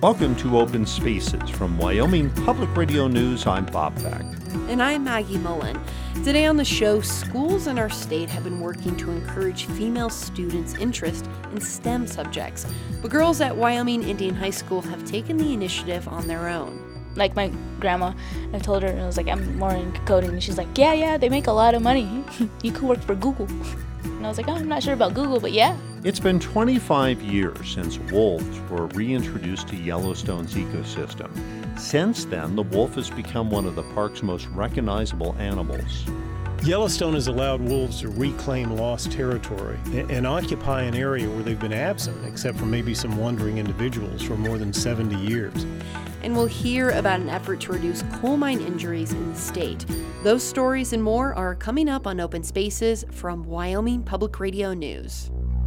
Welcome to Open Spaces. From Wyoming Public Radio News, I'm Bob Beck. And I'm Maggie Mullen. Today on the show, schools in our state have been working to encourage female students' interest in STEM subjects. But girls at Wyoming Indian High School have taken the initiative on their own. Like my grandma, I told her, and I was like, I'm more in coding. And she's like, yeah, they make a lot of money. You could work for Google. And I was like, I'm not sure about Google, but yeah. It's been 25 years since wolves were reintroduced to Yellowstone's ecosystem. Since then, the wolf has become one of the park's most recognizable animals. Yellowstone has allowed wolves to reclaim lost territory and occupy an area where they've been absent, except for maybe some wandering individuals, for more than 70 years. And we'll hear about an effort to reduce coal mine injuries in the state. Those stories and more are coming up on Open Spaces from Wyoming Public Radio News.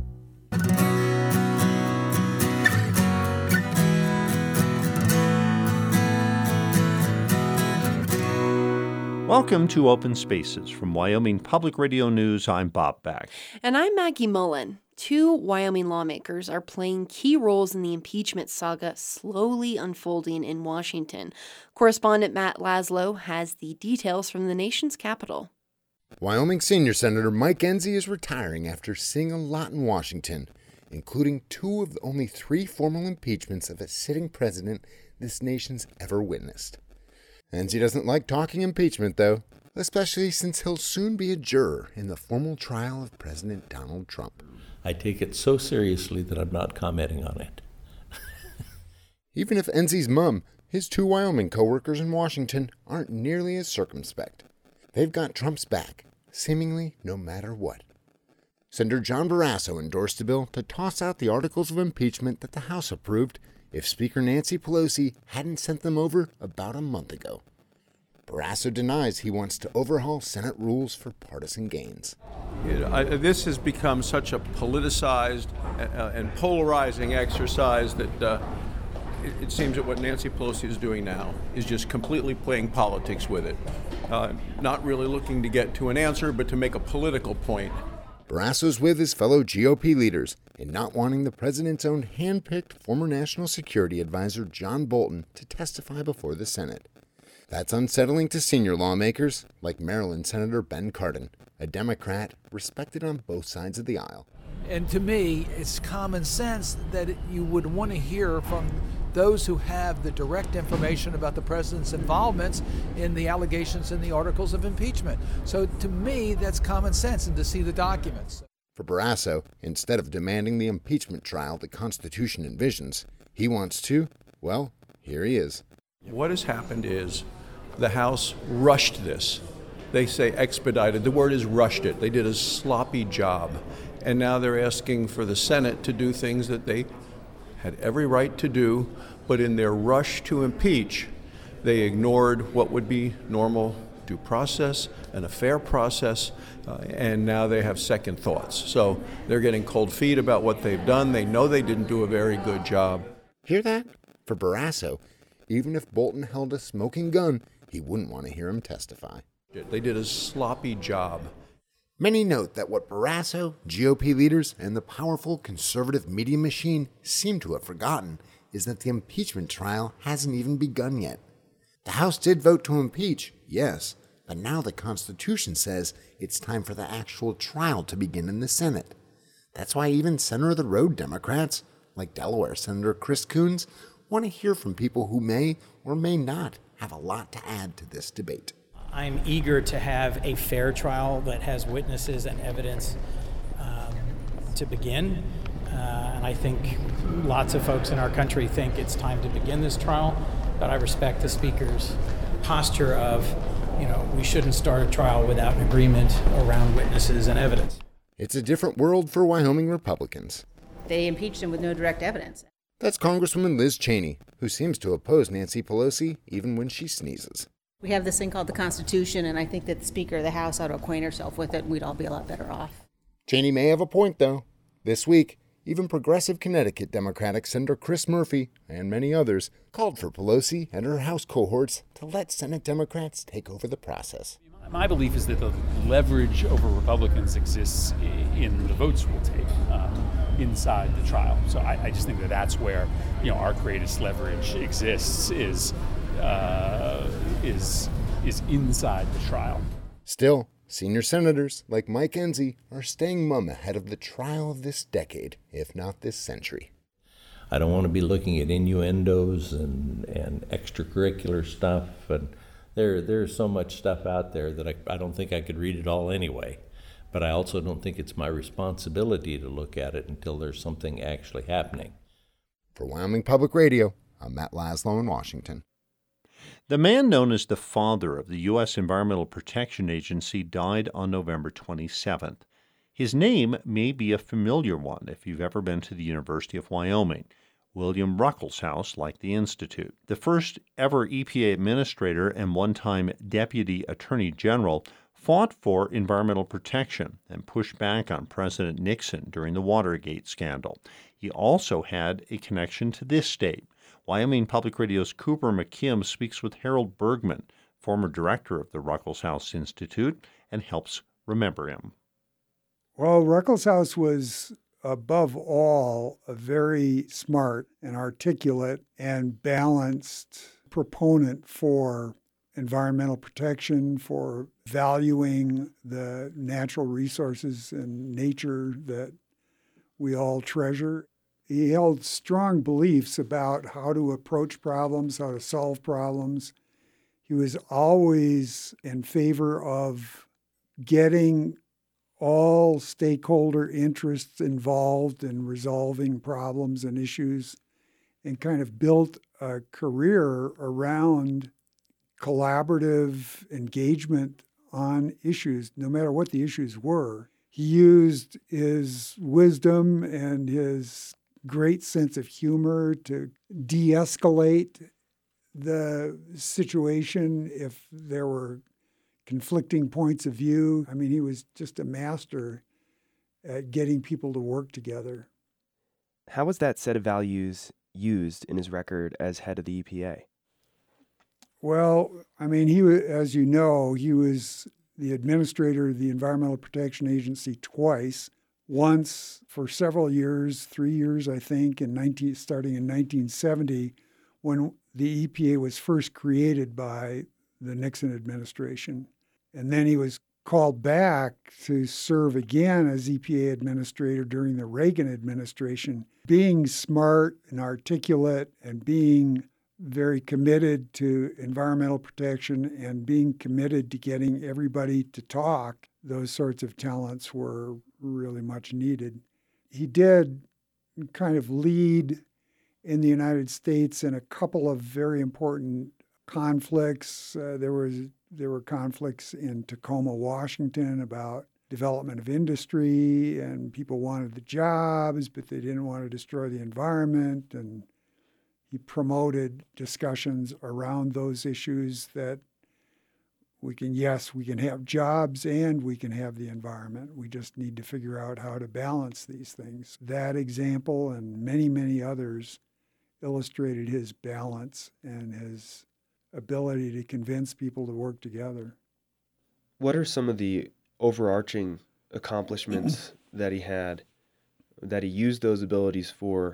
Welcome to Open Spaces. From Wyoming Public Radio News, I'm Bob Beck. And I'm Maggie Mullen. Two Wyoming lawmakers are playing key roles in the impeachment saga slowly unfolding in Washington. Correspondent Matt Laszlo has the details from the nation's capital. Wyoming Senior Senator Mike Enzi is retiring after seeing a lot in Washington, including two of the only three formal impeachments of a sitting president this nation's ever witnessed. Enzi doesn't like talking impeachment, though, especially since he'll soon be a juror in the formal trial of President Donald Trump. I take it so seriously that I'm not commenting on it. Even if Enzi's mom, his two Wyoming co-workers in Washington, aren't nearly as circumspect. They've got Trump's back, seemingly no matter what. Senator John Barrasso endorsed a bill to toss out the articles of impeachment that the House approved if Speaker Nancy Pelosi hadn't sent them over about a month ago. Barrasso denies he wants to overhaul Senate rules for partisan gains. This has become such a politicized and polarizing exercise that it seems that what Nancy Pelosi is doing now is just completely playing politics with it. Not really looking to get to an answer, but to make a political point. Barrasso's with his fellow GOP leaders in not wanting the president's own hand-picked former National Security Advisor John Bolton to testify before the Senate. That's unsettling to senior lawmakers like Maryland Senator Ben Cardin, a Democrat respected on both sides of the aisle. And to me, it's common sense that you would want to hear from those who have the direct information about the president's involvements in the allegations in the articles of impeachment. So to me, that's common sense, and to see the documents. For Barrasso, instead of demanding the impeachment trial the Constitution envisions, he wants to, well, here he is. What has happened is the House rushed this. They say expedited. The word is rushed it. They did a sloppy job. And now they're asking for the Senate to do things that they had every right to do, but in their rush to impeach, they ignored what would be normal due process and a fair process, and now they have second thoughts. So they're getting cold feet about what they've done. They know they didn't do a very good job. Hear that? For Barrasso, even if Bolton held a smoking gun, he wouldn't want to hear him testify. They did a sloppy job. Many note that what Barrasso, GOP leaders, and the powerful conservative media machine seem to have forgotten is that the impeachment trial hasn't even begun yet. The House did vote to impeach, yes, but now the Constitution says it's time for the actual trial to begin in the Senate. That's why even center-of-the-road Democrats, like Delaware Senator Chris Coons, want to hear from people who may or may not have a lot to add to this debate. I'm eager to have a fair trial that has witnesses and evidence to begin. And I think lots of folks in our country think it's time to begin this trial, but I respect the Speaker's posture of, we shouldn't start a trial without an agreement around witnesses and evidence. It's a different world for Wyoming Republicans. They impeached him with no direct evidence. That's Congresswoman Liz Cheney, who seems to oppose Nancy Pelosi even when she sneezes. We have this thing called the Constitution, and I think that the Speaker of the House ought to acquaint herself with it, and we'd all be a lot better off. Cheney may have a point, though. This week, even progressive Connecticut Democratic Senator Chris Murphy and many others called for Pelosi and her House cohorts to let Senate Democrats take over the process. My belief is that the leverage over Republicans exists in the votes we'll take. inside the trial. So I just think that that's where, our greatest leverage exists is inside the trial. Still, senior senators like Mike Enzi are staying mum ahead of the trial of this decade, if not this century. I don't want to be looking at innuendos and extracurricular stuff, and there's so much stuff out there that I don't think I could read it all anyway. But I also don't think it's my responsibility to look at it until there's something actually happening. For Wyoming Public Radio, I'm Matt Laszlo in Washington. The man known as the father of the U.S. Environmental Protection Agency died on November 27th. His name may be a familiar one if you've ever been to the University of Wyoming. William Ruckelshaus, like the Institute. The first ever EPA administrator and one-time Deputy Attorney General, fought for environmental protection and pushed back on President Nixon during the Watergate scandal. He also had a connection to this state. Wyoming Public Radio's Cooper McKim speaks with Harold Bergman, former director of the Ruckelshaus Institute, and helps remember him. Well, Ruckelshaus was, above all, a very smart and articulate and balanced proponent for environmental protection, for valuing the natural resources and nature that we all treasure. He held strong beliefs about how to approach problems, how to solve problems. He was always in favor of getting all stakeholder interests involved in resolving problems and issues, and kind of built a career around collaborative engagement on issues, no matter what the issues were. He used his wisdom and his great sense of humor to de-escalate the situation if there were conflicting points of view. I mean, he was just a master at getting people to work together. How was that set of values used in his record as head of the EPA? Well, I mean, he was, as you know, he was the administrator of the Environmental Protection Agency twice. Once for several years, 3 years, I think, starting in 1970, when the EPA was first created by the Nixon administration. And then he was called back to serve again as EPA administrator during the Reagan administration. Being smart and articulate and being very committed to environmental protection and being committed to getting everybody to talk, those sorts of talents were really much needed. He did kind of lead in the United States in a couple of very important conflicts. There were conflicts in Tacoma, Washington about development of industry, and people wanted the jobs, but they didn't want to destroy the environment. And he promoted discussions around those issues that we can have jobs and we can have the environment. We just need to figure out how to balance these things. That example and many, many others illustrated his balance and his ability to convince people to work together. What are some of the overarching accomplishments that he had, that he used those abilities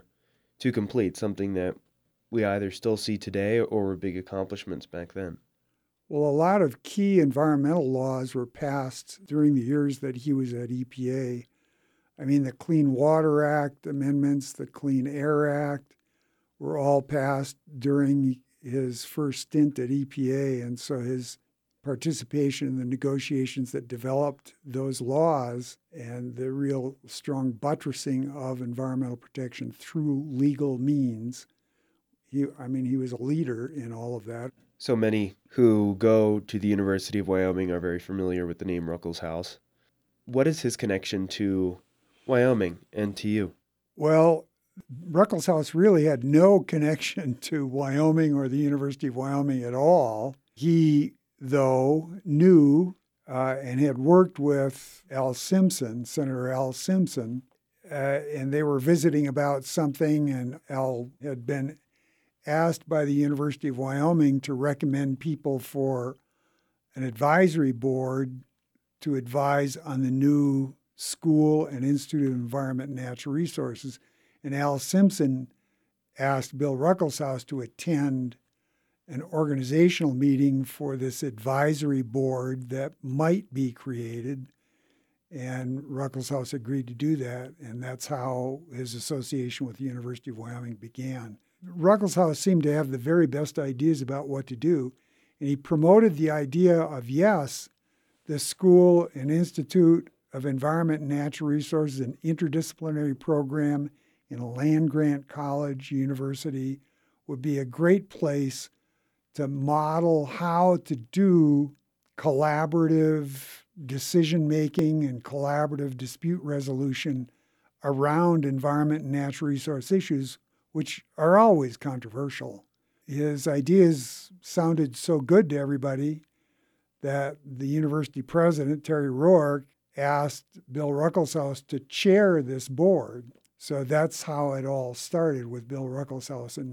to complete, something that we either still see today or were big accomplishments back then? Well, a lot of key environmental laws were passed during the years that he was at EPA. I mean, the Clean Water Act amendments, the Clean Air Act were all passed during his first stint at EPA, and so his participation in the negotiations that developed those laws and the real strong buttressing of environmental protection through legal means, he was a leader in all of that. So many who go to the University of Wyoming are very familiar with the name Ruckelshaus. What is his connection to Wyoming and to you? Well, Ruckelshaus really had no connection to Wyoming or the University of Wyoming at all. He, though, knew and had worked with Al Simpson, Senator Al Simpson, and they were visiting about something, and Al had been asked by the University of Wyoming to recommend people for an advisory board to advise on the new School and Institute of Environment and Natural Resources. And Al Simpson asked Bill Ruckelshaus to attend an organizational meeting for this advisory board that might be created. And Ruckelshaus agreed to do that, and that's how his association with the University of Wyoming began. Ruckelshaus seemed to have the very best ideas about what to do, and he promoted the idea of, yes, the School and Institute of Environment and Natural Resources, an interdisciplinary program in a land-grant college university, would be a great place to model how to do collaborative decision-making and collaborative dispute resolution around environment and natural resource issues, which are always controversial. His ideas sounded so good to everybody that the university president, Terry Roark, asked Bill Ruckelshaus to chair this board. So that's how it all started with Bill Ruckelshaus in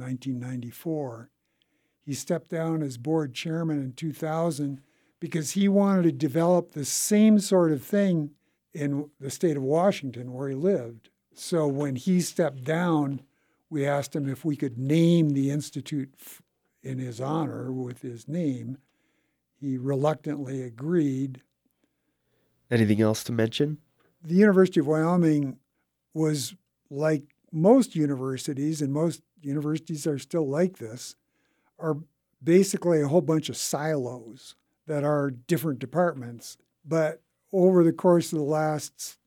1994. He stepped down as board chairman in 2000 because he wanted to develop the same sort of thing in the state of Washington where he lived. So when he stepped down, we asked him if we could name the institute in his honor with his name. He reluctantly agreed. Anything else to mention? The University of Wyoming was like most universities, and most universities are still like this, are basically a whole bunch of silos that are different departments. But over the course of the last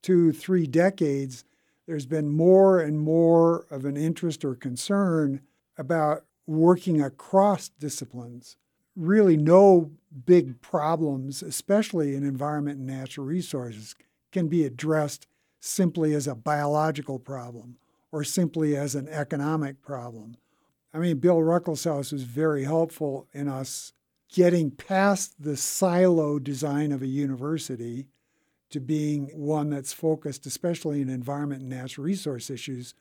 2-3 decades, there's been more and more of an interest or concern about working across disciplines. Really no big problems, especially in environment and natural resources, can be addressed simply as a biological problem or simply as an economic problem. I mean, Bill Ruckelshaus was very helpful in us getting past the silo design of a university to being one that's focused, especially in environment and natural resource issues,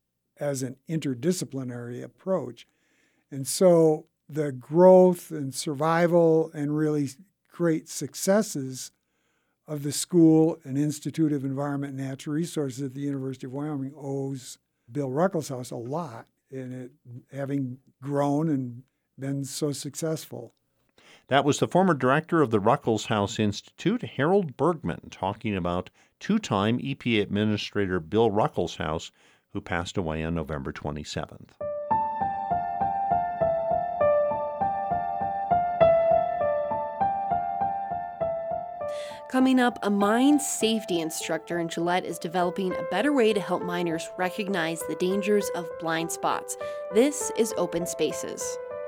as an interdisciplinary approach. And so the growth and survival and really great successes of the School and Institute of Environment and Natural Resources at the University of Wyoming owes Bill Ruckelshaus a lot in it having grown and been so successful. That was the former director of the Ruckelshaus Institute, Harold Bergman, talking about two-time EPA Administrator Bill Ruckelshaus, who passed away on November 27th. Coming up, a mine safety instructor in Gillette is developing a better way to help miners recognize the dangers of blind spots. This is Open Spaces.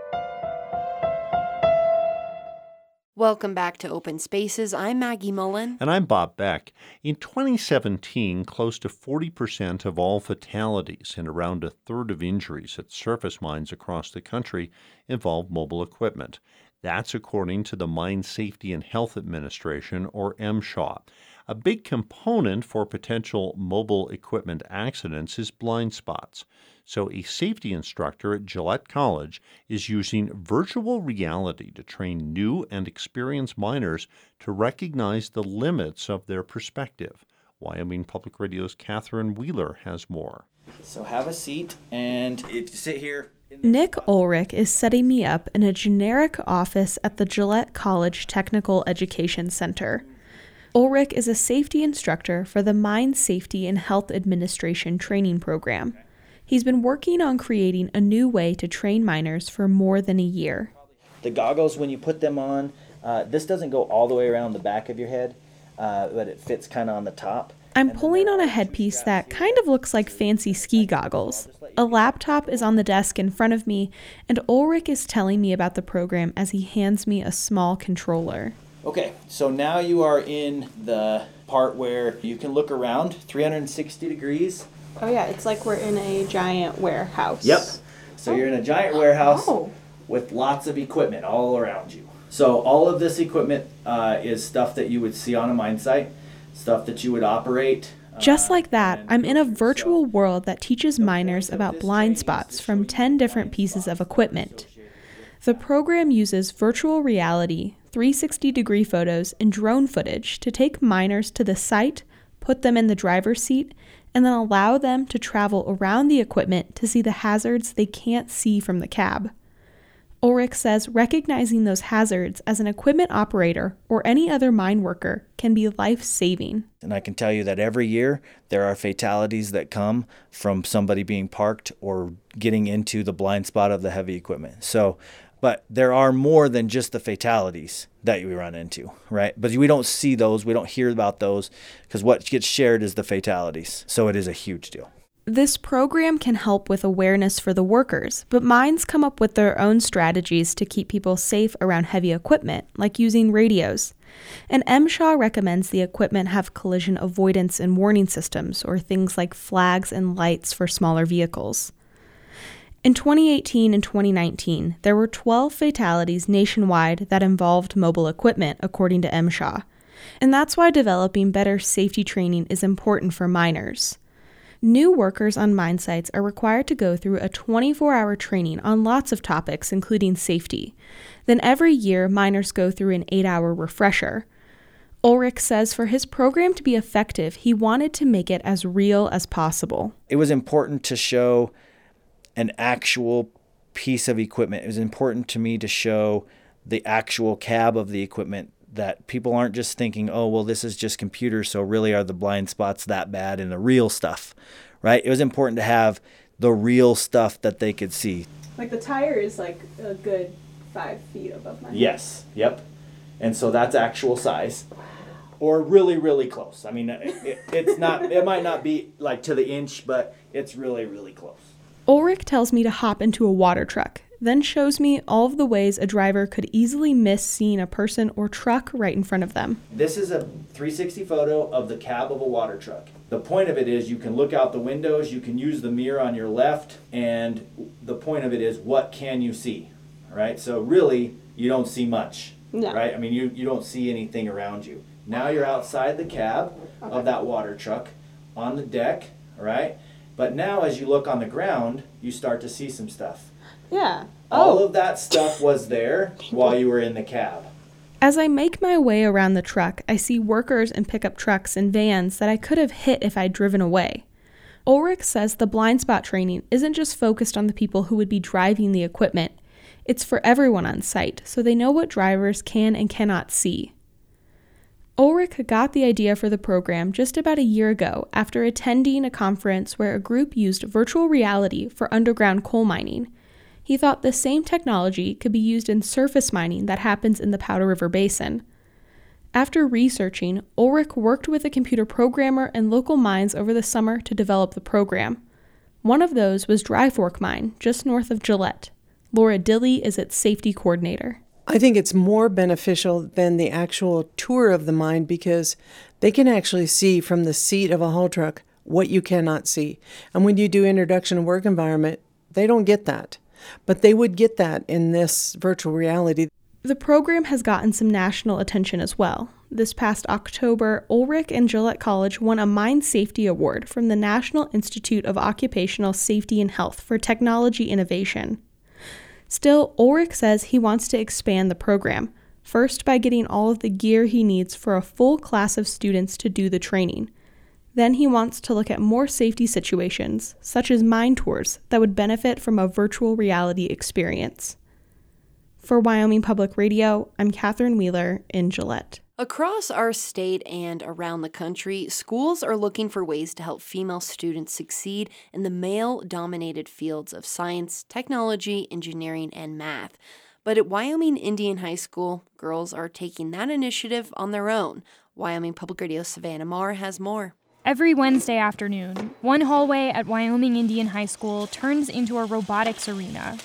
Welcome back to Open Spaces. I'm Maggie Mullen. And I'm Bob Beck. In 2017, close to 40% of all fatalities and around a third of injuries at surface mines across the country involve mobile equipment. That's according to the Mine Safety and Health Administration, or MSHA. A big component for potential mobile equipment accidents is blind spots. So a safety instructor at Gillette College is using virtual reality to train new and experienced miners to recognize the limits of their perspective. Wyoming Public Radio's Catherine Wheeler has more. So have a seat, and if you sit here... Nick Ulrich is setting me up in a generic office at the Gillette College Technical Education Center. Ulrich is a safety instructor for the Mine Safety and Health Administration training program. He's been working on creating a new way to train miners for more than a year. The goggles, when you put them on, this doesn't go all the way around the back of your head, but it fits kind of on the top. I'm pulling on a headpiece that kind of looks like fancy ski goggles. A laptop is on the desk in front of me, and Ulrich is telling me about the program as he hands me a small controller. Okay, so now you are in the part where you can look around 360 degrees. Oh yeah, it's like we're in a giant warehouse. Yep. So you're in a giant warehouse with lots of equipment all around you. So all of this equipment is stuff that you would see on a mine site, stuff that you would operate. Just like that, I'm in a virtual world that teaches miners about blind spots from 10 different pieces of equipment. The program uses virtual reality, 360-degree photos, and drone footage to take miners to the site, put them in the driver's seat, and then allow them to travel around the equipment to see the hazards they can't see from the cab. Ulrich says recognizing those hazards as an equipment operator or any other mine worker can be life-saving. And I can tell you that every year there are fatalities that come from somebody being parked or getting into the blind spot of the heavy equipment. But there are more than just the fatalities that we run into, right? But we don't see those, we don't hear about those, because what gets shared is the fatalities. So it is a huge deal. This program can help with awareness for the workers, but mines come up with their own strategies to keep people safe around heavy equipment, like using radios. And MSHA recommends the equipment have collision avoidance and warning systems, or things like flags and lights for smaller vehicles. In 2018 and 2019, there were 12 fatalities nationwide that involved mobile equipment, according to MSHA. And that's why developing better safety training is important for miners. New workers on mine sites are required to go through a 24-hour training on lots of topics, including safety. Then every year, miners go through an 8-hour refresher. Ulrich says for his program to be effective, he wanted to make it as real as possible. It was important to show an actual piece of equipment. It was important to me to show the actual cab of the equipment, that people aren't just thinking, oh, well, this is just computers, so really are the blind spots that bad, and the real stuff, right? It was important to have the real stuff that they could see. Like the tire is like a good 5 feet above my head. Yes, yep. And so that's actual size. Or really, really close. I mean, it's not, it might not be like to the inch, but it's really, really close. Ulrich tells me to hop into a water truck, then shows me all of the ways a driver could easily miss seeing a person or truck right in front of them. This is a 360 photo of the cab of a water truck. The point of it is you can look out the windows, you can use the mirror on your left, and the point of it is what can you see, right? So really, you don't see much, right? I mean, you don't see anything around you. Now you're outside the cab of that water truck on the deck, right? But now as you look on the ground, you start to see some stuff. Yeah. All of that stuff was there while you were in the cab. As I make my way around the truck, I see workers and pickup trucks and vans that I could have hit if I'd driven away. Ulrich says the blind spot training isn't just focused on the people who would be driving the equipment. It's for everyone on site, so they know what drivers can and cannot see. Ulrich got the idea for the program just about a year ago after attending a conference where a group used virtual reality for underground coal mining. He thought the same technology could be used in surface mining that happens in the Powder River Basin. After researching, Ulrich worked with a computer programmer and local mines over the summer to develop the program. One of those was Dry Fork Mine, just north of Gillette. Laura Dilley is its safety coordinator. I think it's more beneficial than the actual tour of the mine because they can actually see from the seat of a haul truck what you cannot see. And when you do introduction to work environment, they don't get that. But they would get that in this virtual reality. The program has gotten some national attention as well. This past October, Ulrich and Gillette College won a Mine Safety Award from the National Institute of Occupational Safety and Health for technology innovation. Still, Ulrich says he wants to expand the program, first by getting all of the gear he needs for a full class of students to do the training. Then he wants to look at more safety situations, such as mine tours, that would benefit from a virtual reality experience. For Wyoming Public Radio, I'm Catherine Wheeler in Gillette. Across our state and around the country, schools are looking for ways to help female students succeed in the male-dominated fields of science, technology, engineering, and math. But at Wyoming Indian High School, girls are taking that initiative on their own. Wyoming Public Radio's Savannah Marr has more. Every Wednesday afternoon, one hallway at Wyoming Indian High School turns into a robotics arena.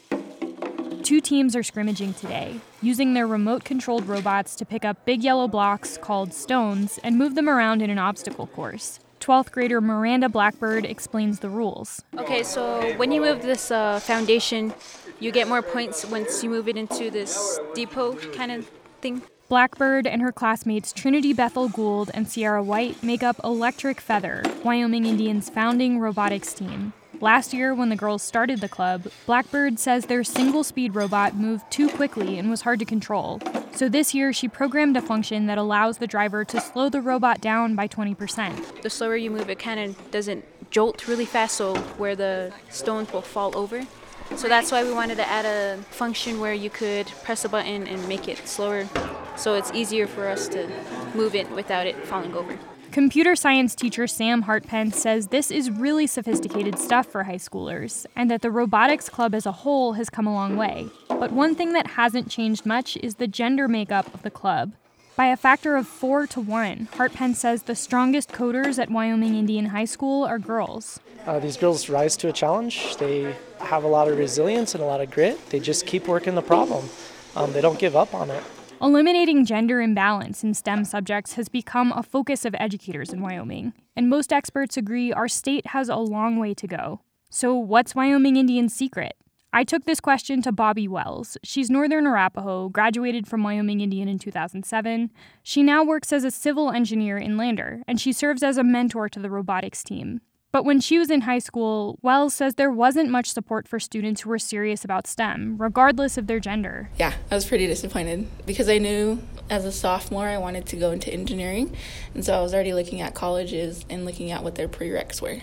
2 teams are scrimmaging today, using their remote-controlled robots to pick up big yellow blocks called stones and move them around in an obstacle course. 12th grader Miranda Blackbird explains the rules. Okay, so when you move this foundation, you get more points once you move it into this depot kind of thing. Blackbird and her classmates Trinity Bethel Gould and Sierra White make up Electric Feather, Wyoming Indians' founding robotics team. Last year, when the girls started the club, Blackbird says their single-speed robot moved too quickly and was hard to control. So this year, she programmed a function that allows the driver to slow the robot down by 20%. The slower you move, it kind of doesn't jolt really fast, so where the stones will fall over. So that's why we wanted to add a function where you could press a button and make it slower, so it's easier for us to move it without it falling over. Computer science teacher Sam Hartpence says this is really sophisticated stuff for high schoolers, and that the robotics club as a whole has come a long way. But one thing that hasn't changed much is the gender makeup of the club. By a factor of 4 to 1, Hartpence says the strongest coders at Wyoming Indian High School are girls. These girls rise to a challenge. They have a lot of resilience and a lot of grit. They just keep working the problem. They don't give up on it. Eliminating gender imbalance in STEM subjects has become a focus of educators in Wyoming, and most experts agree our state has a long way to go. So what's Wyoming Indian's secret? I took this question to Bobby Wells. She's Northern Arapaho, graduated from Wyoming Indian in 2007. She now works as a civil engineer in Lander, and she serves as a mentor to the robotics team. But when she was in high school, Wells says there wasn't much support for students who were serious about STEM, regardless of their gender. Yeah, I was pretty disappointed because I knew as a sophomore I wanted to go into engineering, and so I was already looking at colleges and looking at what their prereqs were.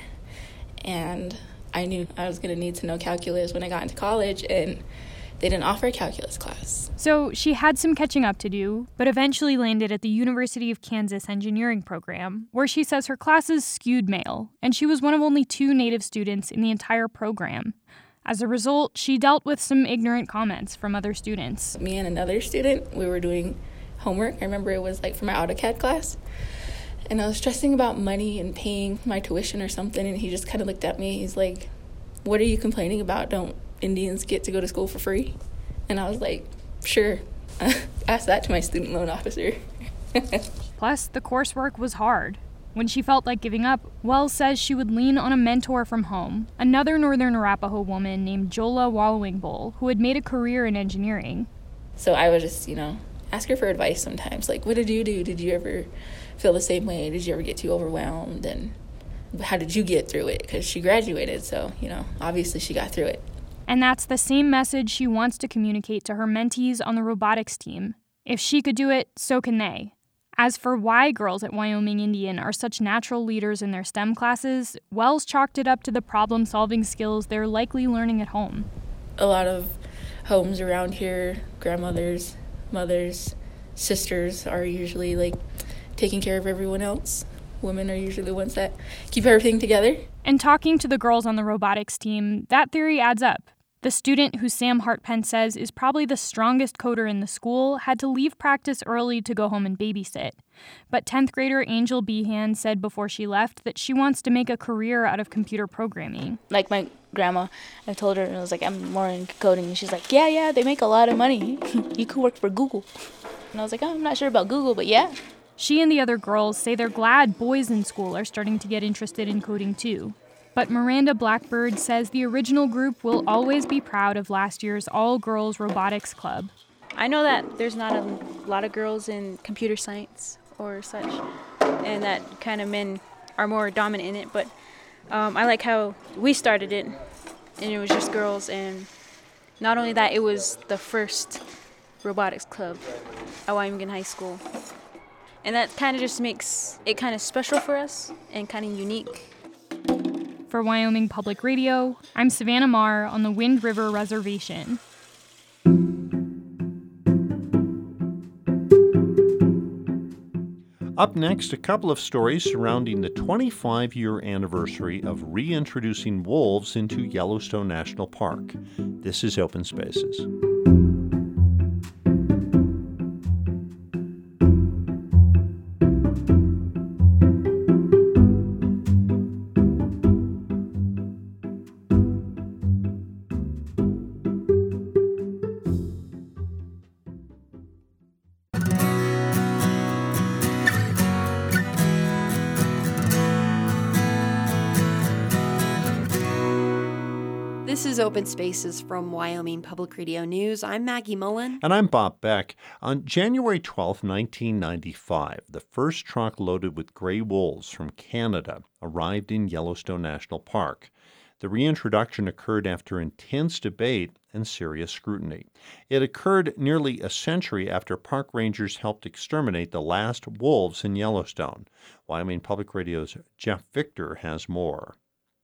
And I knew I was going to need to know calculus when I got into college, and they didn't offer a calculus class. So she had some catching up to do, but eventually landed at the University of Kansas engineering program, where she says her classes skewed male, and she was one of only 2 Native students in the entire program. As a result, she dealt with some ignorant comments from other students. Me and another student, we were doing homework. I remember it was like for my AutoCAD class, and I was stressing about money and paying my tuition or something, and he just kind of looked at me. He's like, "What are you complaining about? Don't Indians get to go to school for free?" And I was like, sure. Ask that to my student loan officer. Plus, the coursework was hard. When she felt like giving up, Wells says she would lean on a mentor from home, another Northern Arapaho woman named Jola Wallowing-Bull, who had made a career in engineering. So I would just, ask her for advice sometimes. Like, what did you do? Did you ever feel the same way? Did you ever get too overwhelmed? And how did you get through it? Because she graduated, so, obviously she got through it. And that's the same message she wants to communicate to her mentees on the robotics team. If she could do it, so can they. As for why girls at Wyoming Indian are such natural leaders in their STEM classes, Wells chalked it up to the problem-solving skills they're likely learning at home. A lot of homes around here, grandmothers, mothers, sisters are usually taking care of everyone else. Women are usually the ones that keep everything together. And talking to the girls on the robotics team, that theory adds up. The student who Sam Hartpence says is probably the strongest coder in the school had to leave practice early to go home and babysit. But 10th grader Angel Behan said before she left that she wants to make a career out of computer programming. Like my grandma, I told her, and I was like, I'm more in coding. And she's like, yeah, they make a lot of money. You could work for Google. And I was like, I'm not sure about Google, but yeah. She and the other girls say they're glad boys in school are starting to get interested in coding too. But Miranda Blackbird says the original group will always be proud of last year's all-girls robotics club. I know that there's not a lot of girls in computer science or such, and that kind of men are more dominant in it, but I like how we started it, and it was just girls, and not only that, it was the first robotics club at Wyoming High School. And that kind of just makes it kind of special for us and kind of unique. For Wyoming Public Radio, I'm Savannah Marr on the Wind River Reservation. Up next, a couple of stories surrounding the 25-year anniversary of reintroducing wolves into Yellowstone National Park. This is Open Spaces. This is Open Spaces from Wyoming Public Radio News. I'm Maggie Mullen. And I'm Bob Beck. On January 12, 1995, the first truck loaded with gray wolves from Canada arrived in Yellowstone National Park. The reintroduction occurred after intense debate and serious scrutiny. It occurred nearly a century after park rangers helped exterminate the last wolves in Yellowstone. Wyoming Public Radio's Jeff Victor has more.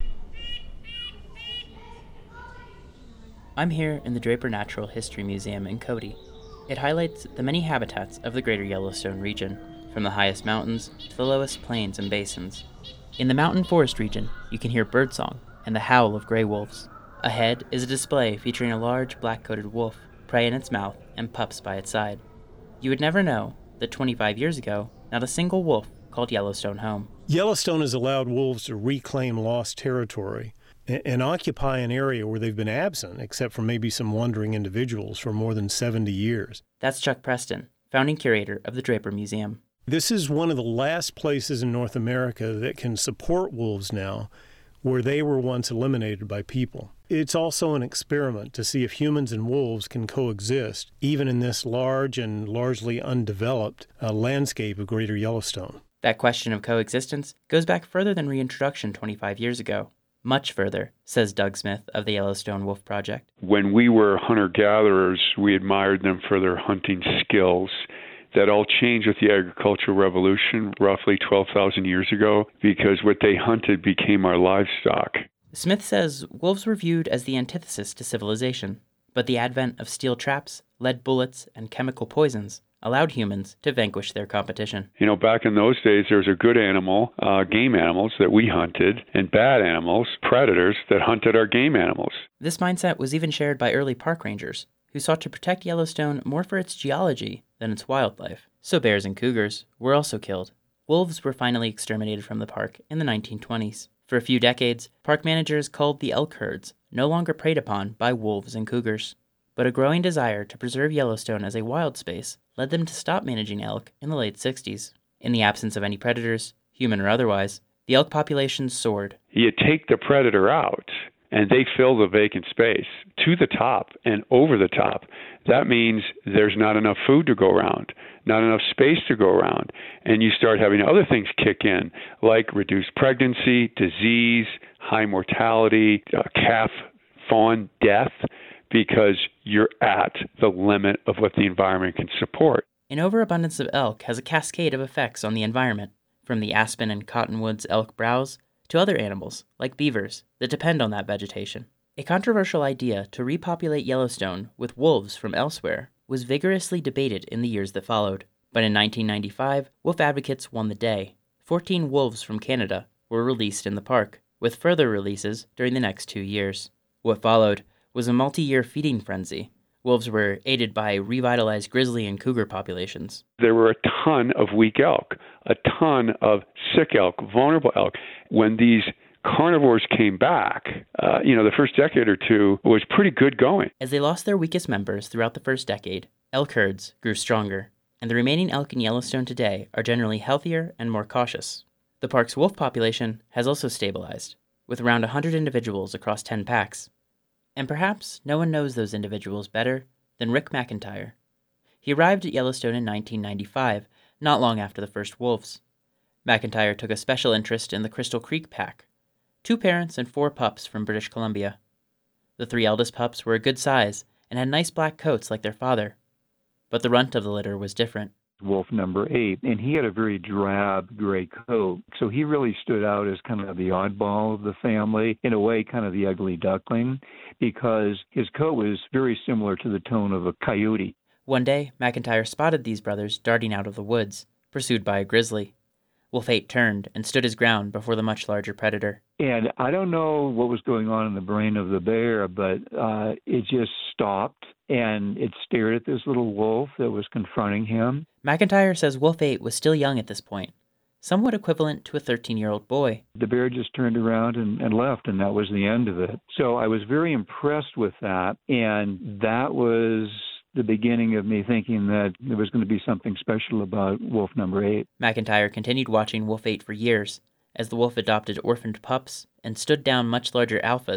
I'm here in the Draper Natural History Museum in Cody. It highlights the many habitats of the greater Yellowstone region, from the highest mountains to the lowest plains and basins. In the mountain forest region, you can hear birdsong and the howl of gray wolves. Ahead is a display featuring a large black-coated wolf, prey in its mouth, and pups by its side. You would never know that 25 years ago, not a single wolf called Yellowstone home. Yellowstone has allowed wolves to reclaim lost territory and occupy an area where they've been absent, except for maybe some wandering individuals, for more than 70 years. That's Chuck Preston, founding curator of the Draper Museum. This is one of the last places in North America that can support wolves now, where they were once eliminated by people. It's also an experiment to see if humans and wolves can coexist, even in this large and largely undeveloped landscape of Greater Yellowstone. That question of coexistence goes back further than reintroduction 25 years ago. Much further, says Doug Smith of the Yellowstone Wolf Project. When we were hunter-gatherers, we admired them for their hunting skills. That all changed with the agricultural revolution roughly 12,000 years ago because what they hunted became our livestock. Smith says wolves were viewed as the antithesis to civilization, but the advent of steel traps, lead bullets, and chemical poisons allowed humans to vanquish their competition. You know, back in those days, there was a good animal, game animals that we hunted, and bad animals, predators, that hunted our game animals. This mindset was even shared by early park rangers, who sought to protect Yellowstone more for its geology than its wildlife. So bears and cougars were also killed. Wolves were finally exterminated from the park in the 1920s. For a few decades, park managers culled the elk herds, no longer preyed upon by wolves and cougars. But a growing desire to preserve Yellowstone as a wild space led them to stop managing elk in the late 60s. In the absence of any predators, human or otherwise, the elk population soared. You take the predator out, and they fill the vacant space to the top and over the top. That means there's not enough food to go around, not enough space to go around, and you start having other things kick in, like reduced pregnancy, disease, high mortality, calf fawn death, because you're at the limit of what the environment can support. An overabundance of elk has a cascade of effects on the environment, from the aspen and cottonwoods elk browse to other animals, like beavers, that depend on that vegetation. A controversial idea to repopulate Yellowstone with wolves from elsewhere was vigorously debated in the years that followed. But in 1995, wolf advocates won the day. 14 wolves from Canada were released in the park, with further releases during the next 2 years. What followed was a multi-year feeding frenzy. Wolves were aided by revitalized grizzly and cougar populations. There were a ton of weak elk, a ton of sick elk, vulnerable elk. When these carnivores came back, the first decade or two was pretty good going. As they lost their weakest members throughout the first decade, elk herds grew stronger, and the remaining elk in Yellowstone today are generally healthier and more cautious. The park's wolf population has also stabilized, with around 100 individuals across 10 packs. And perhaps no one knows those individuals better than Rick McIntyre. He arrived at Yellowstone in 1995, not long after the first wolves. McIntyre took a special interest in the Crystal Creek pack, 2 parents and 4 pups from British Columbia. The 3 eldest pups were a good size and had nice black coats like their father. But the runt of the litter was different. Wolf number 8, and he had a very drab gray coat. So he really stood out as kind of the oddball of the family, in a way kind of the ugly duckling, because his coat was very similar to the tone of a coyote. One day, McIntyre spotted these brothers darting out of the woods, pursued by a grizzly. Wolf 8 turned and stood his ground before the much larger predator. And I don't know what was going on in the brain of the bear, but it just stopped, and it stared at this little wolf that was confronting him. McIntyre says Wolf 8 was still young at this point, somewhat equivalent to a 13-year-old boy. The bear just turned around and left, and that was the end of it. So I was very impressed with that, and that was the beginning of me thinking that there was going to be something special about wolf number 8. McIntyre continued watching Wolf 8 for years, as the wolf adopted orphaned pups and stood down much larger alphas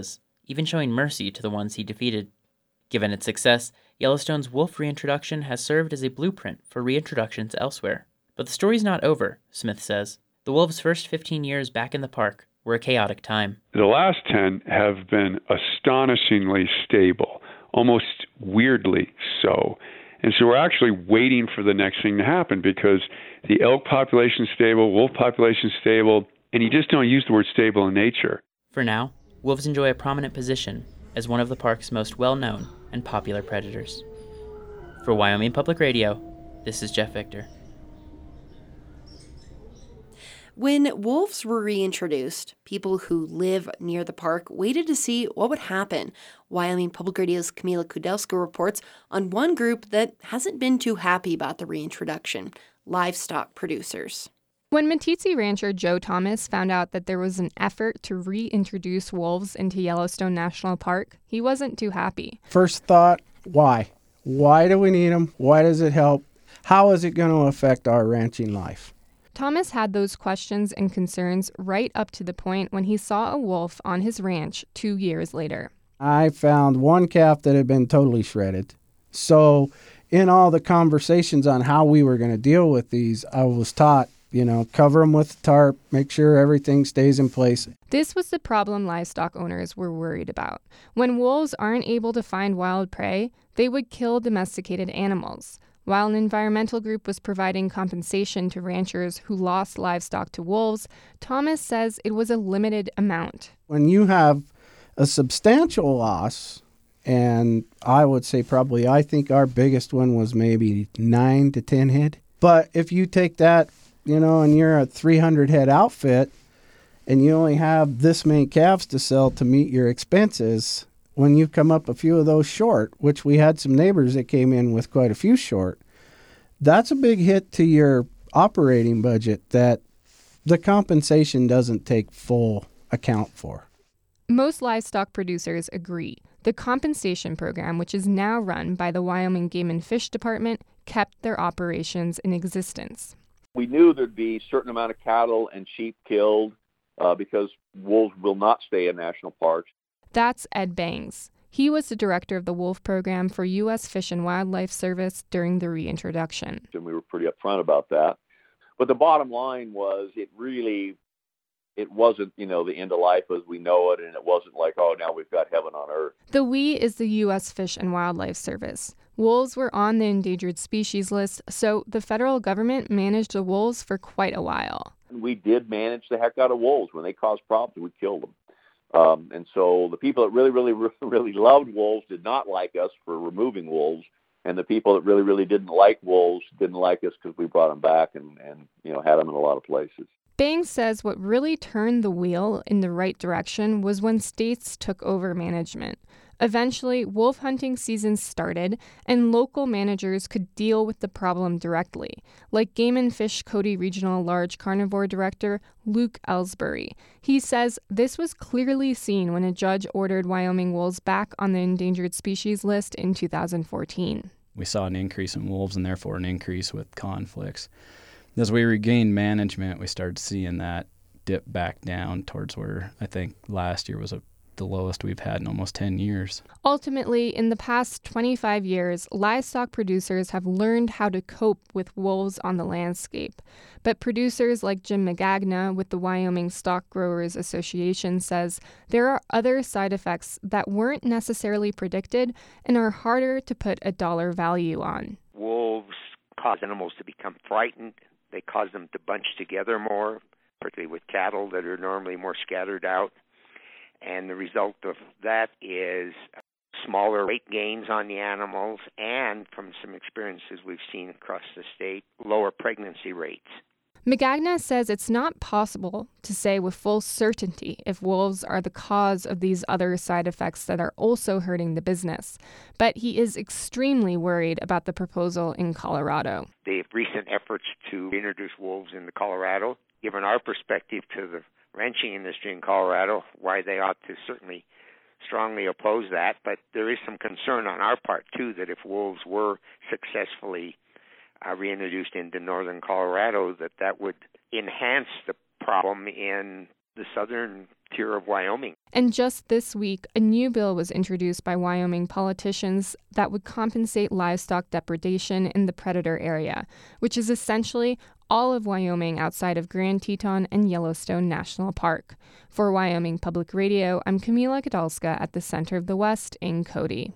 even showing mercy to the ones he defeated. Given its success, Yellowstone's wolf reintroduction has served as a blueprint for reintroductions elsewhere. But the story's not over, Smith says. The wolves' first 15 years back in the park were a chaotic time. The last 10 have been astonishingly stable, almost weirdly so. And so we're actually waiting for the next thing to happen because the elk population's stable, wolf population's stable, and you just don't use the word stable in nature. For now, wolves enjoy a prominent position as one of the park's most well-known and popular predators. For Wyoming Public Radio, this is Jeff Victor. When wolves were reintroduced, people who live near the park waited to see what would happen. Wyoming Public Radio's Camila Kudelska reports on one group that hasn't been too happy about the reintroduction: livestock producers. When Meeteetse rancher Joe Thomas found out that there was an effort to reintroduce wolves into Yellowstone National Park, he wasn't too happy. First thought, why? Why do we need them? Why does it help? How is it going to affect our ranching life? Thomas had those questions and concerns right up to the point when he saw a wolf on his ranch 2 years later. I found one calf that had been totally shredded. So in all the conversations on how we were going to deal with these, I was taught, cover them with a tarp, make sure everything stays in place. This was the problem livestock owners were worried about. When wolves aren't able to find wild prey, they would kill domesticated animals. While an environmental group was providing compensation to ranchers who lost livestock to wolves, Thomas says it was a limited amount. When you have a substantial loss, and I would say I think our biggest one was maybe 9 to 10 head. But if you take that, and you're a 300 head outfit, and you only have this many calves to sell to meet your expenses, when you come up a few of those short, which we had some neighbors that came in with quite a few short, that's a big hit to your operating budget that the compensation doesn't take full account for. Most livestock producers agree. The compensation program, which is now run by the Wyoming Game and Fish Department, kept their operations in existence. We knew there'd be a certain amount of cattle and sheep killed because wolves will not stay in national parks. That's Ed Bangs. He was the director of the wolf program for U.S. Fish and Wildlife Service during the reintroduction. And we were pretty upfront about that. But the bottom line was it wasn't, the end of life as we know it, and it wasn't like, oh, now we've got heaven on earth. The we is the U.S. Fish and Wildlife Service. Wolves were on the endangered species list, so the federal government managed the wolves for quite a while. We did manage the heck out of wolves. When they caused problems, we killed them. And so the people that really loved wolves did not like us for removing wolves, and the people that really didn't like wolves didn't like us because we brought them back and had them in a lot of places. Bangs says what really turned the wheel in the right direction was when states took over management. Eventually, wolf hunting seasons started, and local managers could deal with the problem directly, like Game and Fish Cody Regional Large Carnivore Director Luke Ellsbury. He says this was clearly seen when a judge ordered Wyoming wolves back on the endangered species list in 2014. We saw an increase in wolves and therefore an increase with conflicts. As we regained management, we started seeing that dip back down towards where I think last year was the lowest we've had in almost 10 years. Ultimately, in the past 25 years, livestock producers have learned how to cope with wolves on the landscape. But producers like Jim Magagna with the Wyoming Stock Growers Association says there are other side effects that weren't necessarily predicted and are harder to put a dollar value on. Wolves cause animals to become frightened. They cause them to bunch together more, particularly with cattle that are normally more scattered out. And the result of that is smaller weight gains on the animals and, from some experiences we've seen across the state, lower pregnancy rates. Magagna says it's not possible to say with full certainty if wolves are the cause of these other side effects that are also hurting the business, but he is extremely worried about the proposal in Colorado. The recent efforts to introduce wolves into Colorado, given our perspective to the ranching industry in Colorado, why they ought to certainly strongly oppose that, but there is some concern on our part, too, that if wolves were successfully reintroduced into northern Colorado, that would enhance the problem in the southern tier of Wyoming. And just this week, a new bill was introduced by Wyoming politicians that would compensate livestock depredation in the predator area, which is essentially all of Wyoming outside of Grand Teton and Yellowstone National Park. For Wyoming Public Radio, I'm Camila Gadalska at the Center of the West in Cody.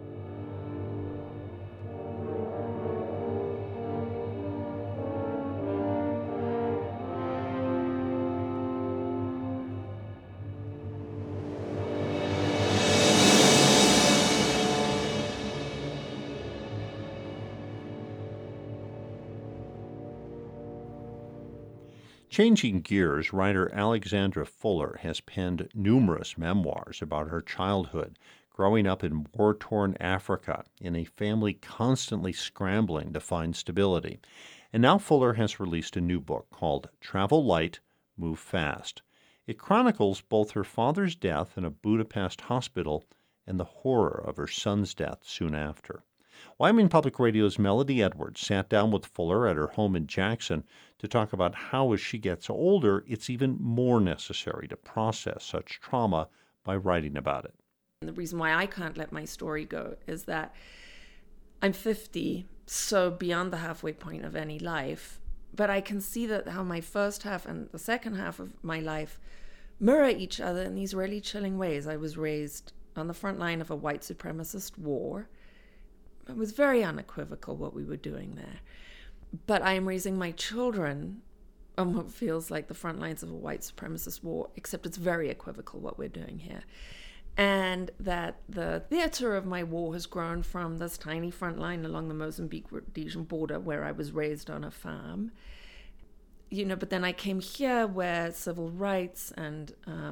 Changing gears, writer Alexandra Fuller has penned numerous memoirs about her childhood, growing up in war-torn Africa in a family constantly scrambling to find stability. And now Fuller has released a new book called Travel Light, Move Fast. It chronicles both her father's death in a Budapest hospital and the horror of her son's death soon after. Wyoming Public Radio's Melody Edwards sat down with Fuller at her home in Jackson to talk about how, as she gets older, it's even more necessary to process such trauma by writing about it. The reason why I can't let my story go is that I'm 50, so beyond the halfway point of any life, but I can see that how my first half and the second half of my life mirror each other in these really chilling ways. I was raised on the front line of a white supremacist war. It was very unequivocal what we were doing there. But I am raising my children on what feels like the front lines of a white supremacist war, except it's very equivocal what we're doing here. And that the theater of my war has grown from this tiny front line along the Mozambique-Rhodesian border where I was raised on a farm. But then I came here where civil rights and,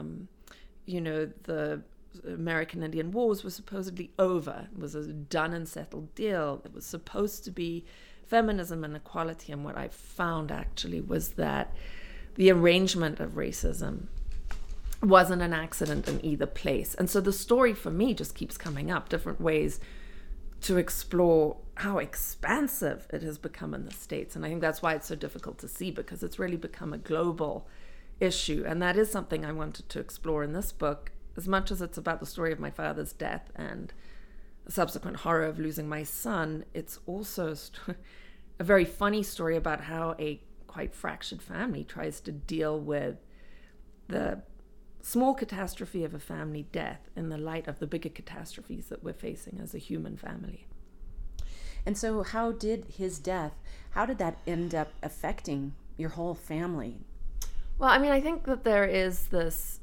the American Indian Wars were supposedly over. It was a done and settled deal. It was supposed to be feminism and equality, and what I found actually was that the arrangement of racism wasn't an accident in either place. And so the story for me just keeps coming up, different ways to explore how expansive it has become in the States. And I think that's why it's so difficult to see, because it's really become a global issue. And that is something I wanted to explore in this book. As much as it's about the story of my father's death and the subsequent horror of losing my son, it's also a very funny story about how a quite fractured family tries to deal with the small catastrophe of a family death in the light of the bigger catastrophes that we're facing as a human family. And so how did his death, how did that end up affecting your whole family? Well, I mean, I think that there is this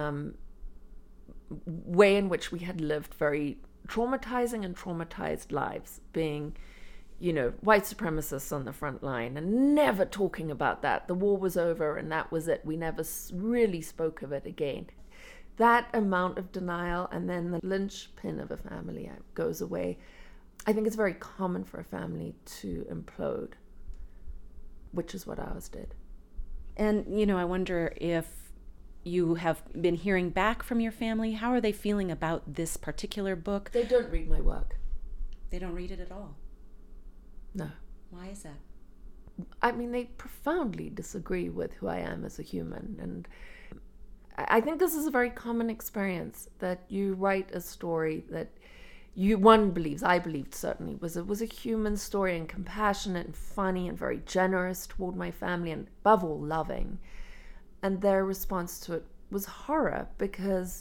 way in which we had lived very traumatizing and traumatized lives, being, white supremacists on the front line and never talking about that. The war was over and that was it. We never really spoke of it again. That amount of denial, and then the linchpin of a family goes away. I think it's very common for a family to implode, which is what ours did. And, I wonder if you have been hearing back from your family. How are they feeling about this particular book? They don't read my work. They don't read it at all? No. Why is that? I mean, they profoundly disagree with who I am as a human. And I think this is a very common experience, that you write a story that one believes, I believed certainly, was a human story, and compassionate and funny and very generous toward my family, and above all loving. And their response to it was horror, because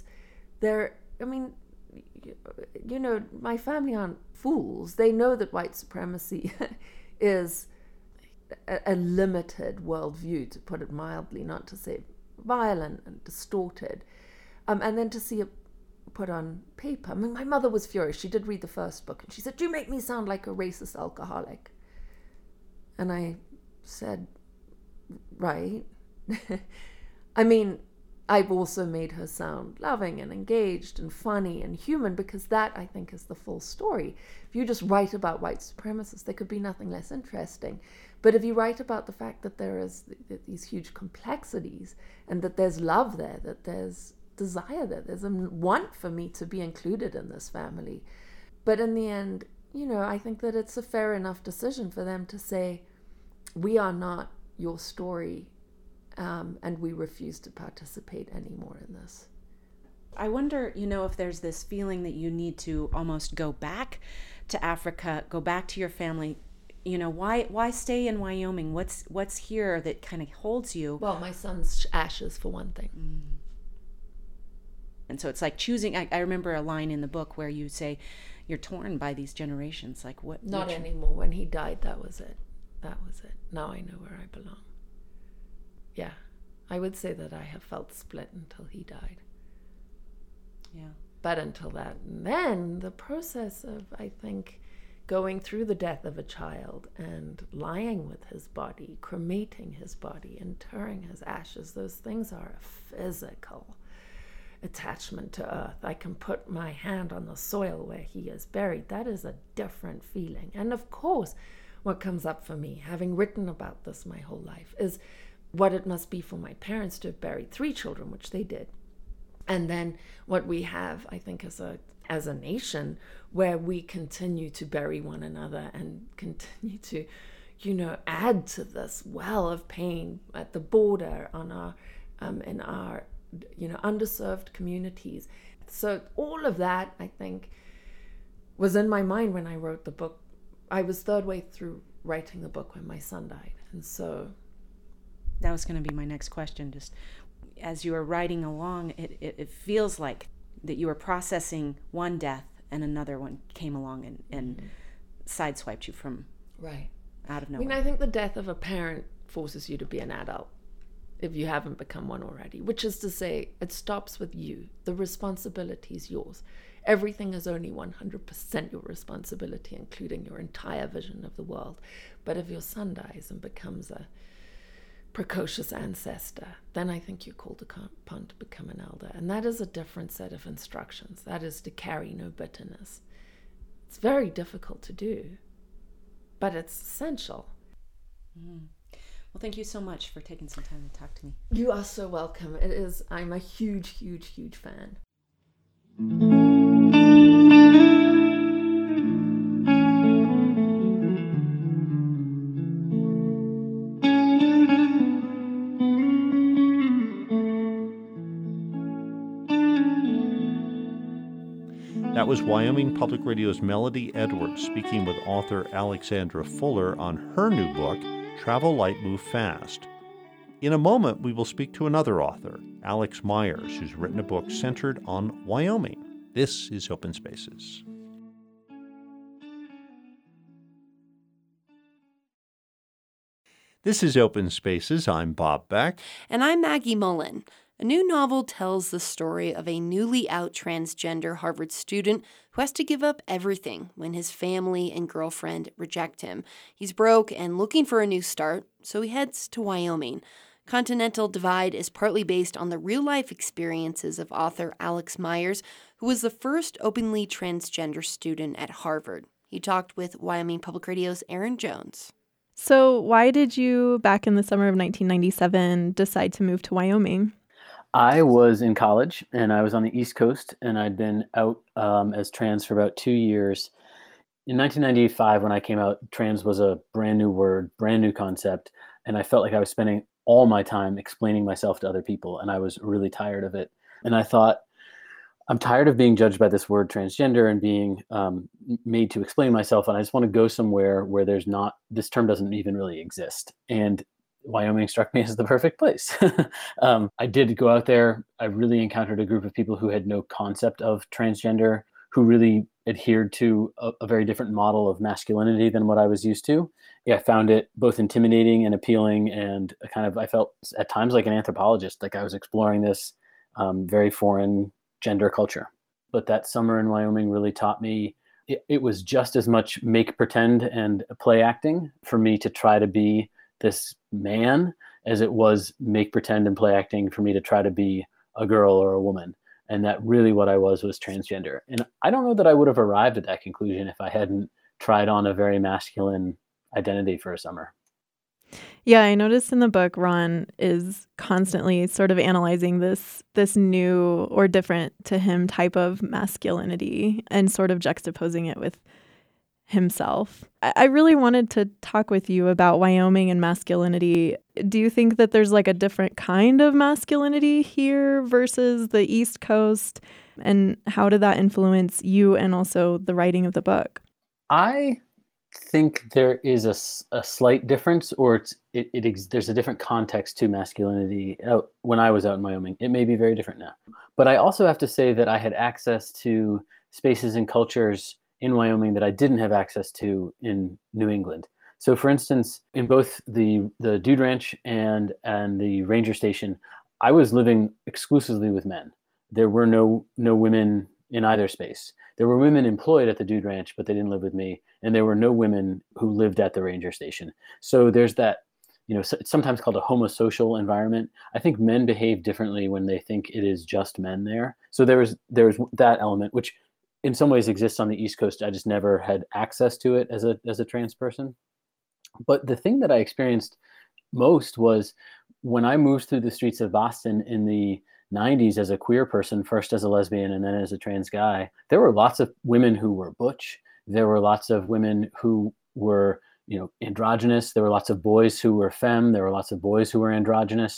my family aren't fools. They know that white supremacy is a limited worldview, to put it mildly, not to say violent and distorted. And then to see it put on paper. I mean, my mother was furious. She did read the first book, and she said, "You make me sound like a racist alcoholic." And I said, right. I mean, I've also made her sound loving and engaged and funny and human, because that, I think, is the full story. If you just write about white supremacists, there could be nothing less interesting. But if you write about the fact that there is these huge complexities, and that there's love there, that there's desire there, there's a want for me to be included in this family. But in the end, I think that it's a fair enough decision for them to say, we are not your story, and we refuse to participate anymore in this. I wonder, if there's this feeling that you need to almost go back to Africa, go back to your family. Why stay in Wyoming? What's here that kind of holds you? Well, my son's ashes, for one thing. And so it's like choosing. I remember a line in the book where you say you're torn by these generations. Like what? Not anymore. When he died, that was it. Now I know where I belong. Yeah, I would say that I have felt split until he died. Yeah. But until that, and then the process of, I think, going through the death of a child and lying with his body, cremating his body, interring his ashes, those things are a physical attachment to earth. I can put my hand on the soil where he is buried. That is a different feeling. And of course, what comes up for me, having written about this my whole life, is what it must be for my parents to have buried 3 children, which they did. And then what we have, I think, as a nation, where we continue to bury one another and continue to, add to this well of pain at the border on our, in our, underserved communities. So all of that, I think, was in my mind when I wrote the book. I was third way through writing the book when my son died, and so that was going to be my next question. Just as you were writing along, it feels like that you were processing one death and another one came along and sideswiped you from out of nowhere. I think the death of a parent forces you to be an adult if you haven't become one already, which is to say it stops with you. The responsibility is yours. Everything is only 100% your responsibility, including your entire vision of the world. But if your son dies and becomes a precocious ancestor, then I think you're called upon to become an elder. And that is a different set of instructions. That is to carry no bitterness. It's very difficult to do, but it's essential. Well, thank you so much for taking some time to talk to me. You are so welcome. I'm a huge, huge, huge fan. That was Wyoming Public Radio's Melody Edwards speaking with author Alexandra Fuller on her new book, Travel Light, Move Fast. In a moment, we will speak to another author, Alex Myers, who's written a book centered on Wyoming. This is Open Spaces. This is Open Spaces. I'm Bob Beck. And I'm Maggie Mullen. A new novel tells the story of a newly out transgender Harvard student who has to give up everything when his family and girlfriend reject him. He's broke and looking for a new start, so he heads to Wyoming. Continental Divide is partly based on the real-life experiences of author Alex Myers, who was the first openly transgender student at Harvard. He talked with Wyoming Public Radio's Aaron Jones. So why did you, back in the summer of 1997, decide to move to Wyoming? I was in college, and I was on the East Coast, and I'd been out as trans for about 2 years. In 1995, when I came out, trans was a brand new word, brand new concept, and I felt like I was spending all my time explaining myself to other people, and I was really tired of it. And I thought, I'm tired of being judged by this word transgender and being made to explain myself, and I just want to go somewhere where there's not, this term doesn't even really exist. And Wyoming struck me as the perfect place. I did go out there. I really encountered a group of people who had no concept of transgender, who really adhered to a very different model of masculinity than what I was used to. Yeah, I found it both intimidating and appealing, and I felt at times like an anthropologist, like I was exploring this very foreign gender culture. But that summer in Wyoming really taught me it was just as much make pretend and play acting for me to try to be this man as it was make pretend and play acting for me to try to be a girl or a woman. And that really what I was transgender. And I don't know that I would have arrived at that conclusion if I hadn't tried on a very masculine identity for a summer. Yeah, I noticed in the book, Ron is constantly sort of analyzing this new or different to him type of masculinity and sort of juxtaposing it with himself. I really wanted to talk with you about Wyoming and masculinity. Do you think that there's like a different kind of masculinity here versus the East Coast? And how did that influence you and also the writing of the book? I think there is a slight difference, or there's a different context to masculinity when I was out in Wyoming. It may be very different now. But I also have to say that I had access to spaces and cultures in Wyoming that I didn't have access to in New England. So for instance, in both the Dude Ranch and the Ranger Station, I was living exclusively with men. There were no women in either space. There were women employed at the Dude Ranch, but they didn't live with me. And there were no women who lived at the Ranger Station. So there's that, it's sometimes called a homosocial environment. I think men behave differently when they think it is just men there. So there was that element, which in some ways exists on the East Coast. I just never had access to it as a trans person. But the thing that I experienced most was when I moved through the streets of Boston in the 90s as a queer person, first as a lesbian and then as a trans guy, there were lots of women who were butch. There were lots of women who were, androgynous. There were lots of boys who were femme. There were lots of boys who were androgynous.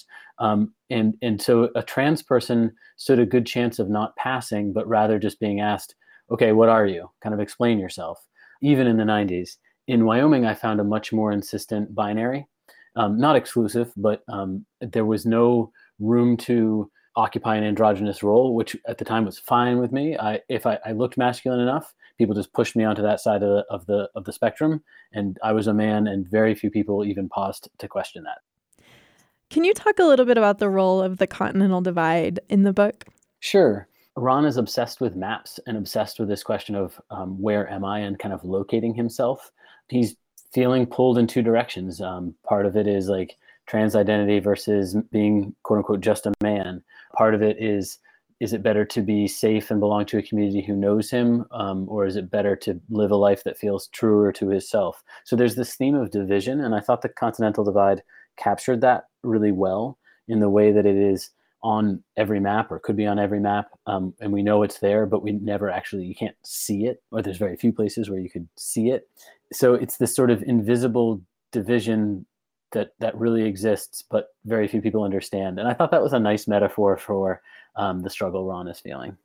And so a trans person stood a good chance of not passing, but rather just being asked, okay, what are you? Kind of explain yourself. Even in the 90s. In Wyoming, I found a much more insistent binary. Not exclusive, but there was no room to occupy an androgynous role, which at the time was fine with me. If I looked masculine enough, people just pushed me onto that side of the spectrum, and I was a man, and very few people even paused to question that. Can you talk a little bit about the role of the Continental Divide in the book? Sure. Ron is obsessed with maps and obsessed with this question of where am I and kind of locating himself. He's feeling pulled in two directions. Part of it is like trans identity versus being quote unquote just a man. Part of it is it better to be safe and belong to a community who knows him, or is it better to live a life that feels truer to himself? So there's this theme of division, and I thought the Continental Divide captured that really well in the way that it is on every map, or could be on every map, and we know it's there, but you can't see it, or there's very few places where you could see it. So it's this sort of invisible division that really exists, but very few people understand. And I thought that was a nice metaphor for the struggle Ron is feeling.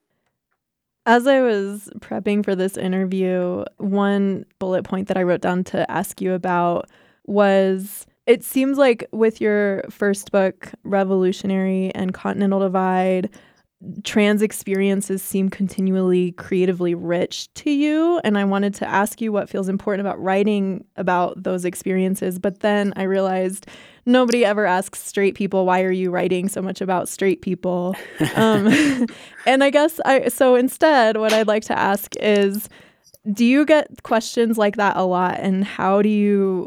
As I was prepping for this interview, one bullet point that I wrote down to ask you about was, it seems like with your first book, Revolutionary and Continental Divide, trans experiences seem continually creatively rich to you. And I wanted to ask you what feels important about writing about those experiences. But then I realized nobody ever asks straight people, why are you writing so much about straight people? And I guess so instead, what I'd like to ask is, do you get questions like that a lot? And how does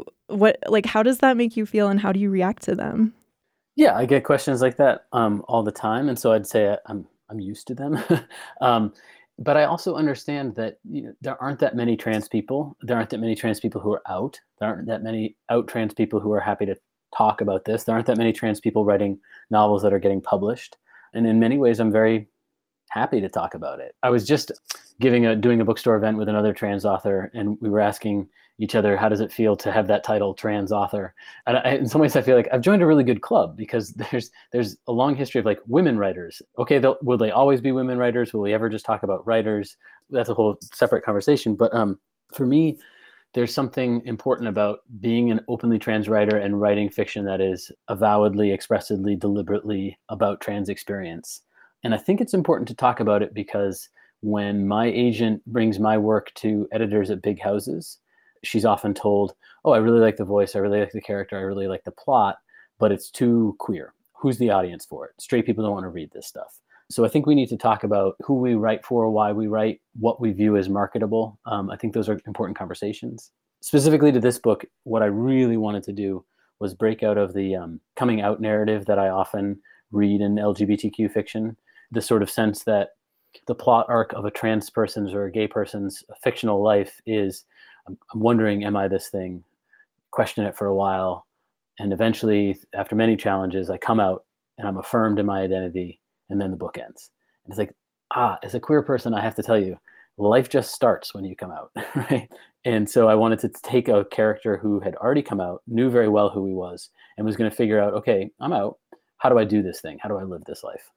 that make you feel, and how do you react to them? Yeah, I get questions like that all the time, and so I'd say I'm used to them. But I also understand that there aren't that many trans people. There aren't that many trans people who are out. There aren't that many out trans people who are happy to talk about this. There aren't that many trans people writing novels that are getting published. And in many ways, I'm very happy to talk about it. I was just doing a bookstore event with another trans author, and we were asking each other, how does it feel to have that title, trans author? And in some ways, I feel like I've joined a really good club, because there's a long history of like women writers. Okay, will they always be women writers? Will we ever just talk about writers? That's a whole separate conversation. But for me, there's something important about being an openly trans writer and writing fiction that is avowedly, expressively, deliberately about trans experience. And I think it's important to talk about it because when my agent brings my work to editors at big houses, she's often told, oh, I really like the voice, I really like the character, I really like the plot, but it's too queer. Who's the audience for it? Straight people don't want to read this stuff. So I think we need to talk about who we write for, why we write, what we view as marketable. I think those are important conversations. Specifically to this book, what I really wanted to do was break out of the coming out narrative that I often read in LGBTQ fiction, the sort of sense that the plot arc of a trans person's or a gay person's fictional life is, I'm wondering, am I this thing? Question it for a while. And eventually, after many challenges, I come out and I'm affirmed in my identity, and then the book ends. And it's like, as a queer person, I have to tell you, life just starts when you come out, right? And so I wanted to take a character who had already come out, knew very well who he was, and was going to figure out, okay, I'm out. How do I do this thing? How do I live this life?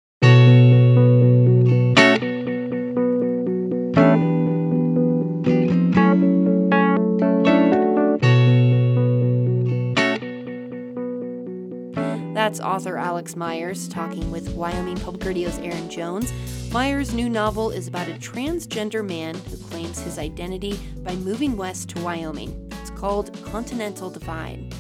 That's author Alex Myers talking with Wyoming Public Radio's Aaron Jones. Myers' new novel is about a transgender man who claims his identity by moving west to Wyoming. It's called Continental Divide.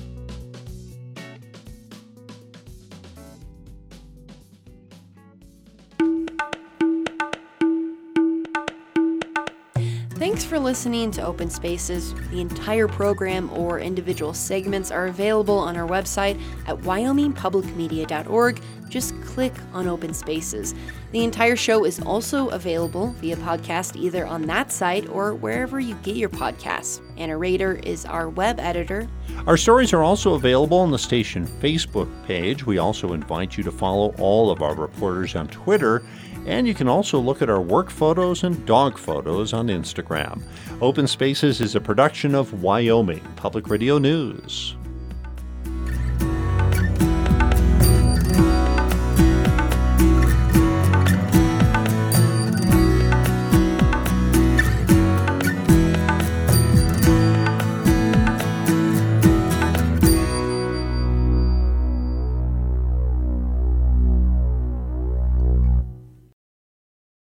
Thanks for listening to Open Spaces. The entire program or individual segments are available on our website at wyomingpublicmedia.org. Just click on Open Spaces. The entire show is also available via podcast either on that site or wherever you get your podcasts. Anna Rader is our web editor. Our stories are also available on the station Facebook page. We also invite you to follow all of our reporters on Twitter. And you can also look at our work photos and dog photos on Instagram. Open Spaces is a production of Wyoming Public Radio News.